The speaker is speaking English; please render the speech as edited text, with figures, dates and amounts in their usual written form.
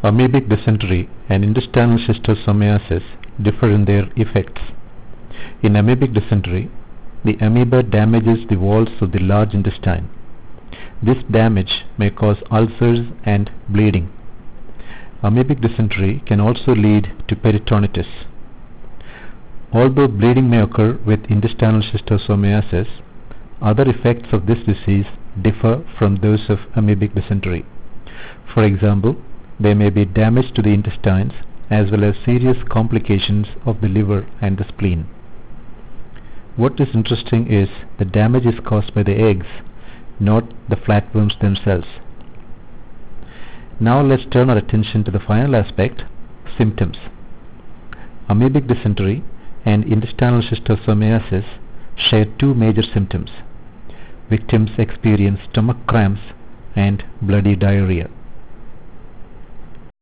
Amoebic dysentery and intestinal schistosomiasis differ in their effects. In amoebic dysentery, the amoeba damages the walls of the large intestine. This damage may cause ulcers and bleeding. Amoebic dysentery can also lead to peritonitis. Although bleeding may occur with intestinal schistosomiasis, other effects of this disease differ from those of amoebic dysentery. For example, there may be damage to the intestines as well as serious complications of the liver and the spleen. What is interesting is the damage is caused by the eggs, not the flatworms themselves. Now let's turn our attention to the final aspect, symptoms. Amoebic dysentery and intestinal schistosomiasis share two major symptoms. Victims experience stomach cramps and bloody diarrhea.